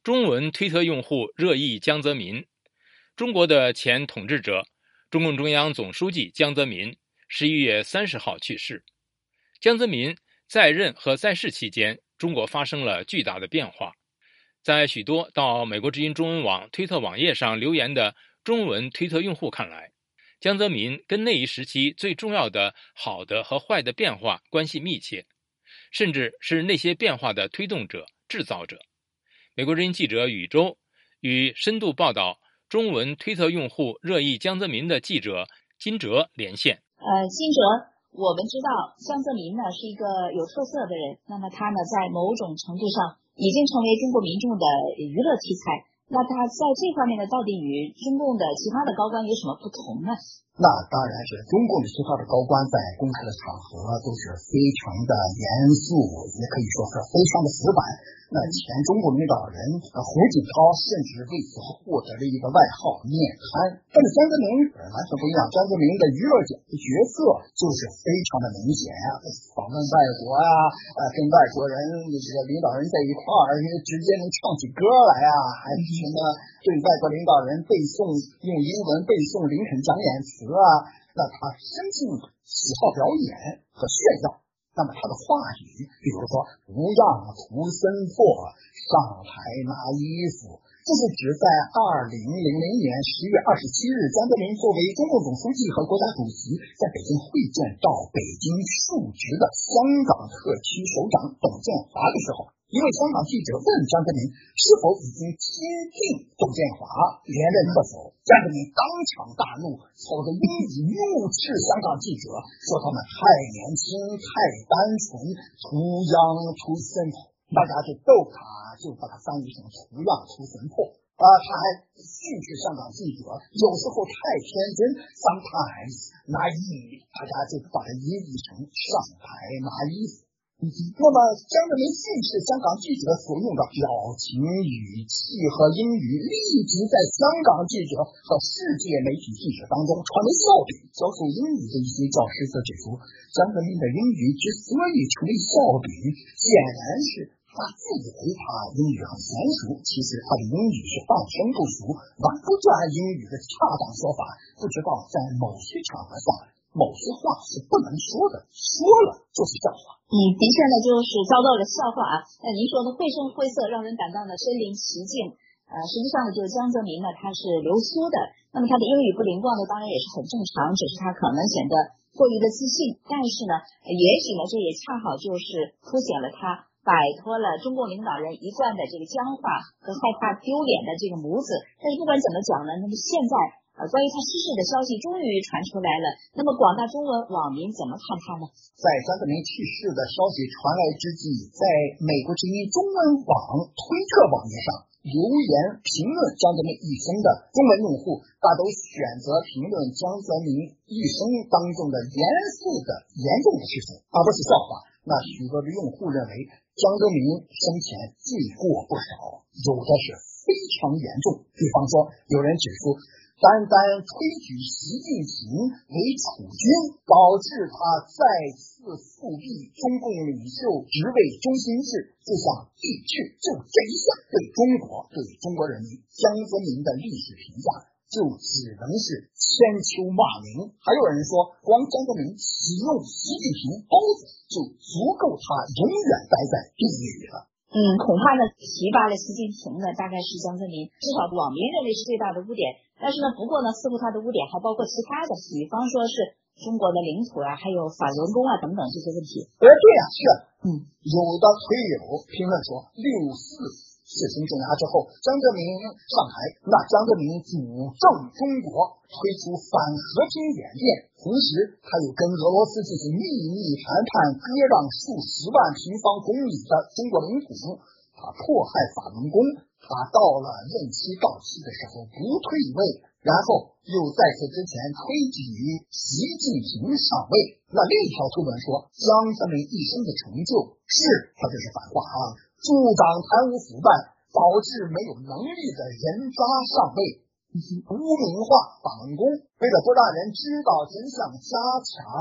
中文推特用户热议江泽民。中国的前统治者、中共中央总书记江泽民11月30号去世。江泽民在任和在世期间，中国发生了巨大的变化。在许多到美国之音中文网推特网页上留言的中文推特用户看来，江泽民跟那一时期最重要的好的和坏的变化关系密切，甚至是那些变化的推动者、制造者。美国之音记者宇宙与深度报道中文推特用户热议江泽民的记者金哲连线。 金哲，我们知道江泽民呢是一个有特色的人，那么他呢在某种程度上已经成为中国民众的娱乐题材。那他在这方面呢，到底与中共的其他的高官有什么不同呢？ 那当然是中共的其他的高官在公开的场合都是非常的严肃，也可以说是非常的死板。那前中国领导人胡锦涛甚至为此获得了一个外号“面瘫”。但是江泽民完全不一样，江泽民的娱乐角色就是非常的明显啊，访问外国啊，跟外国人这个领导人在一块儿，直接能唱起歌来啊，还什么对外国领导人用英文背诵林肯讲演词啊，那他深信喜好表演和炫耀。那么他的话语，比如说不让图森破，上台拿衣服，这是指在2000年10月27日，江泽民作为中共总书记和国家主席，在北京会见到北京述职的香港特区首长董建华的时候，一位香港记者问江泽民是否已经接近董建华连任特首，江泽民当场大怒，操着英语怒斥香港记者，说他们太年轻、太单纯，图样图森破，大家就逗他，就把他翻译成图样图森破。他还训斥香港记者有时候太天真 ，sometimes naive， 大家就把它音译成上台拿衣服。那么江泽民训斥香港记者所用的表情、语气和英语，立即在香港记者和世界媒体记者当中传为笑柄。教授英语的一些教师则指出，江泽民的英语之所以成为笑柄，显然是他自以为他英语很娴熟，其实他的英语是半生不熟，玩不转英语的恰当说法，不知道在某些场合上某些话是不能说的，说了就是笑话。 的确呢，就是遭到了笑话啊。您说的绘声绘色，让人感到呢身临其境。实际上呢，就是江泽民呢，他是留苏的，那么他的英语不灵光呢，当然也是很正常，只是他可能显得过于的自信。但是呢，也许呢，这也恰好就是凸显了他摆脱了中共领导人一贯的这个僵化和害怕丢脸的这个模子。但是不管怎么讲呢，那么现在关于他逝世的消息终于传出来了，那么广大中文网民怎么看他呢？ 在江泽民去世的消息传来之际，在美国之音中文网推特网页上留言评论江泽民一生的中文用户，大都选择评论江泽民一生当中的严肃的严重的事情，而不是笑话。那许多的用户认为江泽民生前罪过不少，有的是非常严重。比方说，有人指出单推举习近平为储君，导致他再次复辟中共领袖职位中心制，就像地质，就这一下对中国、对中国人民江泽民的历史评价就只能是千秋骂名。还有人说，光江泽民启用习近平包子就足够他永远待在地狱了。 恐怕呢，提拔了习近平呢，大概是江泽民至少网民认为是最大的污点。但是呢，不过呢，似乎他的污点还包括其他的，比方说是中国的领土啊，还有法轮功啊等等这些问题。 对啊，是有的推友评论说，64事情镇压之后，江泽民上台，那江泽民主政中国，推出反和平演变，同时他又跟俄罗斯进行秘密谈判，割让数十万平方公里的中国领土。他迫害法轮功，他到了任期到期的时候不退位，然后又在此之前推举习近平上位。那另一条推文说，江泽民一生的成就是他这是反话啊，助长贪污腐败，导致没有能力的人渣上位，污名化法轮功。为了不让人知道真相，加强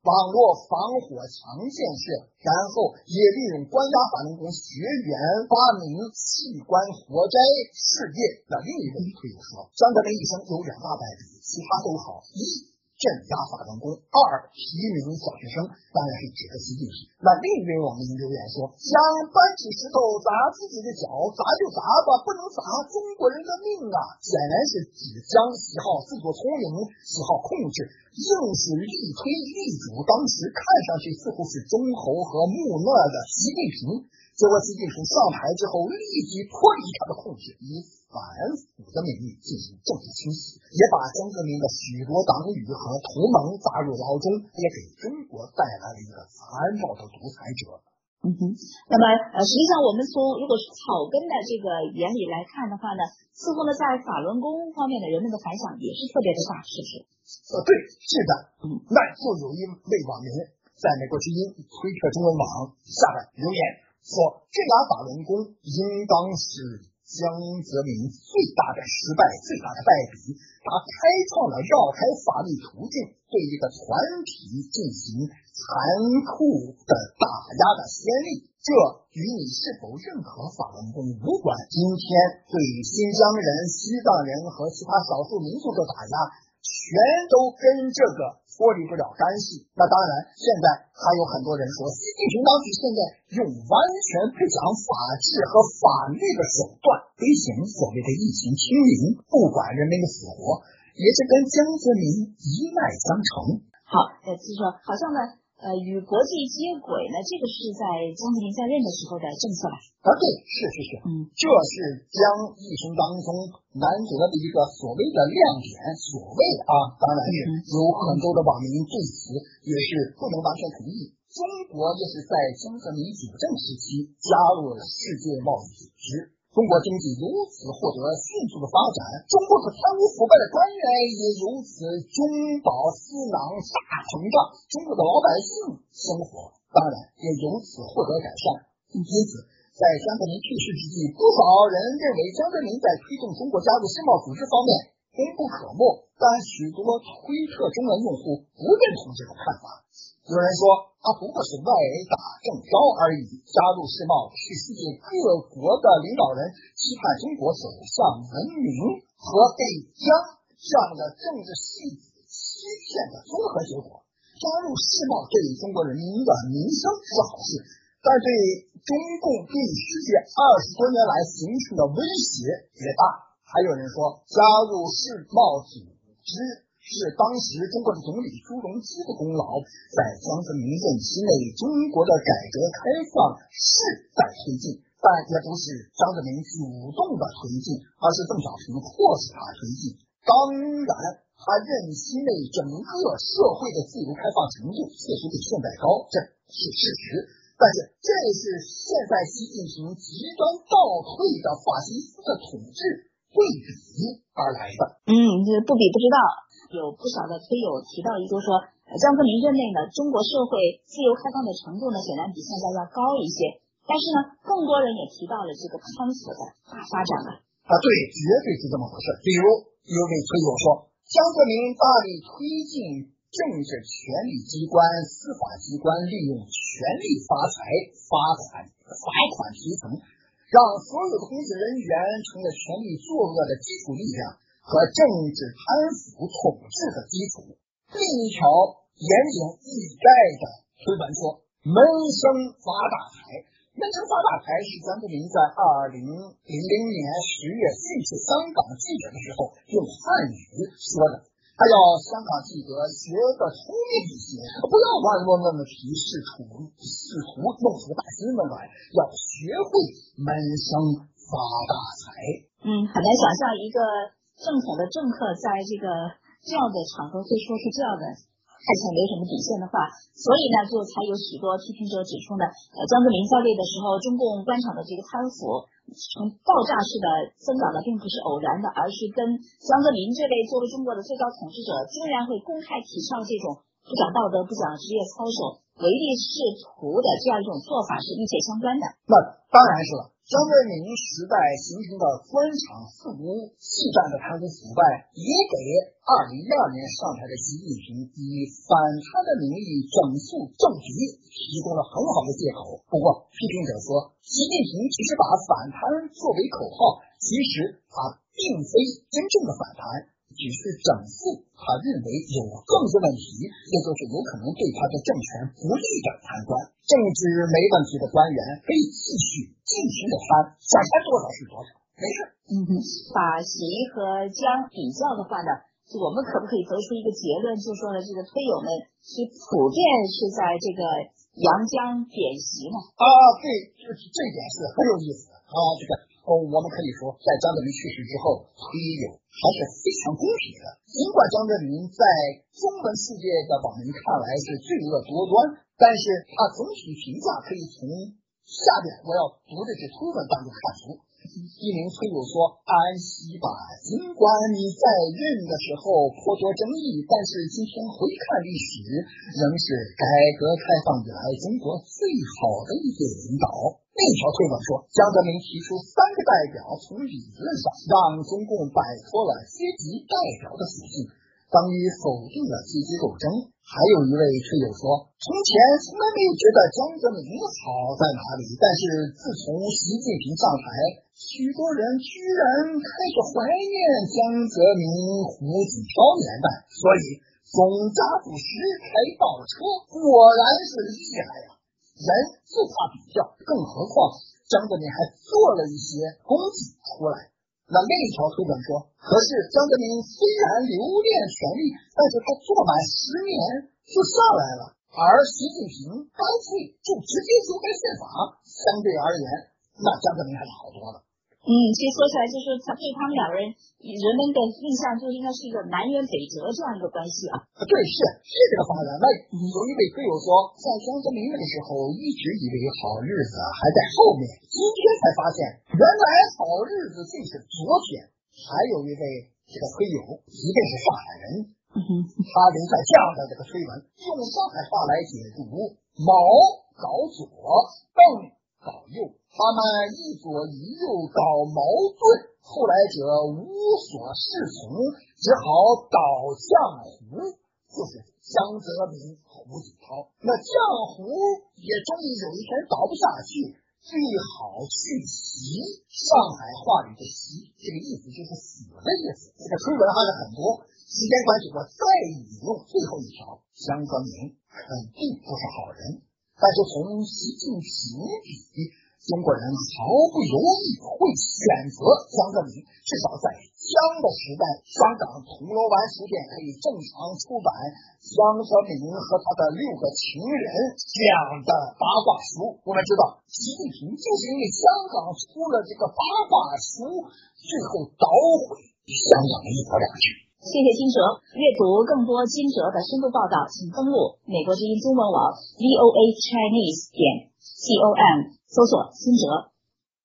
网络防火墙建设，然后也利用关押法轮功学员发明器官活摘事业。那另一位推友说，张德梅一生有2大败笔，其他都好：一、镇压法轮功；2、提名小学生，当然是指的习近平。那另一位网民留言说，想搬起石头砸自己的脚，砸就砸吧，不能砸中国人的命啊！显然是指将喜好自作聪明、喜好控制，硬是力推力主当时看上去似乎是忠厚和木讷的习近平。结果习近平上台之后，立即脱离他的控制，以反腐的名义进行政治清洗，也把江泽民的许多党羽和同盟砸入牢中，也给中国带来了一个残暴的独裁者。 那么实际上我们从如果是草根的这个眼里来看的话呢，似乎呢在法轮功方面的人们的反响也是特别的大，是不是？ 对，是的。那就有一位网民在美国之音推特中文网下边留言说，镇压法轮功应当是江泽民最大的失败，最大的败笔。他开创了绕开法律途径，对一个团体进行残酷的打压的先例。这与你是否认可法轮功无关。今天对新疆人、西藏人和其他少数民族的打压，全都跟这个脱离不了干系。那当然，现在还有很多人说，习近平当局现在用完全不讲法治和法律的手段推行所谓的疫情清零，不管人民的死活，也是跟江泽民一脉相承。 好，就是说，好像呢，与国际接轨呢，这个是在江泽民在任的时候的政策吧？ 对，是。这是江一生当中难得的一个所谓的亮点。所谓当然是有很多的网民对此也是不能完全同意。中国也是在江泽民主政时期加入了世界贸易组织，中国经济由此获得迅速的发展，中国的贪污腐败的官员也由此中饱私囊大膨胀，中国的老百姓生活当然也由此获得改善。因此在江泽民去世之际，不少人认为江泽民在推动中国加入世贸组织方面功不可没，但许多推特中的用户不认同这种看法。有人说，他不过是外打正招而已，加入世贸是世界各国的领导人期盼中国走向文明和被江这样的政治戏子欺骗的综合结果。加入世贸对中国人民的民生是好事，但对中共对世界20多年来形成的威胁也大。还有人说，加入世贸组织是当时中国的总理朱镕基的功劳，在江泽民任期内，中国的改革开放是在推进，但也不是江泽民主动的推进，而是邓小平迫使他推进。当然，他任期内整个社会的自由开放程度确实比现在高，这是事实。但是这是现在习近平极端倒退的法西斯的统治对比而来的。 这不比不知道。有不少的推友提到一个说，江泽民任内呢，中国社会自由开放的程度呢，显然比现在要高一些。但是呢，更多人也提到了这个贪腐的大发展了。 对，绝对是这么回事。比如有位推友说，江泽民大力推进政治权力机关、司法机关利用权力发财、罚款提成，让所有的公职人员成了权力作恶的基础力量和政治贪腐统治的基础。另一条言简意赅的推文说，闷声发大财。闷声发大财是江泽民在2000年10月训斥香港记者的时候用汉语说的。他要香港记者学得聪明一些，不要乱问题，试图弄出大新闻来，要学会闷声发大财。 很难想象一个正统的政客在这样的场合会说出这样的看起来没什么底线的话，所以呢，就才有许多批评者指出呢，江泽民在位的时候，中共官场的这个贪腐呈爆炸式的增长的并不是偶然的，而是跟江泽民这位作为中国的最高统治者，竟然会公开提倡这种不讲道德、不讲职业操守、 唯利是图的这样一种做法是密切相关的。 那当然是了。江泽民时代形成的官场四无细战的贪污腐败，也给2012年上台的习近平以反贪的名义整肃政敌提供了很好的借口。不过，批评者说，习近平只是把反贪作为口号，其实他并非真正的反贪，只是整肃他认为有政治问题，也就是有可能对他的政权不利的贪官。政治没问题的官员可以继续尽情的贪，想贪多少是多少，没事。 把习和江比较的话呢，我们可不可以得出一个结论，就是说呢，这个推友们是普遍是在这个扬江贬习呢？ 对，这一点是很有意思的啊。我们可以说，在江泽民去世之后，推友还是非常公平的。尽管江泽民在中文世界的网民看来是罪恶多端，但是他总体评价可以从下边我要读的这推文当中看出。一名推友说：“安息吧，尽管你在任的时候颇多争议，但是今天回看历史，仍是改革开放以来中国最好的一届领导。”另一条推文说，江泽民提出3个代表，从理论上让中共摆脱了阶级代表的属性，等于否定了阶级斗争。还有一位推友说，从前从来没有觉得江泽民好在哪里，但是自从习近平上台，许多人居然开始怀念江泽民、胡锦涛年代，所以总家族石开倒车果然是厉害呀。人就怕比较，更何况江泽民还做了一些功绩出来。那另一条推文说，可是江泽民虽然留恋权力，但是他做满10年就上来了，而习近平干脆就直接修改宪法，相对而言，那江泽民还是好多了。 其实说起来就是他对他们两个人，人们的印象就应该是一个南辕北辙这样一个关系啊。 对，是这个发展。那有一位推友说，在江泽民那个时候一直以为好日子还在后面，今天才发现原来好日子竟是昨天。还有一位这个推友，一定是上海人，他留下这样的这个推文，用上海话来解读：毛搞左，邓搞右，他们一左一右搞矛盾，后来者无所适从，只好倒江湖，就是江泽民、胡锦涛。那江湖也终于有一天倒不下去，最好去习。上海话里的习，这个意思就是死的意思。这个推文还是很多，时间关系我再引用最后一条：江泽民肯定不是好人，但是从习近平比，中国人毫不犹豫会选择江泽民。至少在江的时代，香港铜锣湾书店可以正常出版江泽民和他的6个情人这样的八卦书。我们知道，习近平就是因为香港出了这个八卦书，最后捣毁香港的一国两制。 谢谢金哲。阅读更多金哲的深度报道，请登录美国之音中文网 voachinese.com 搜索金哲。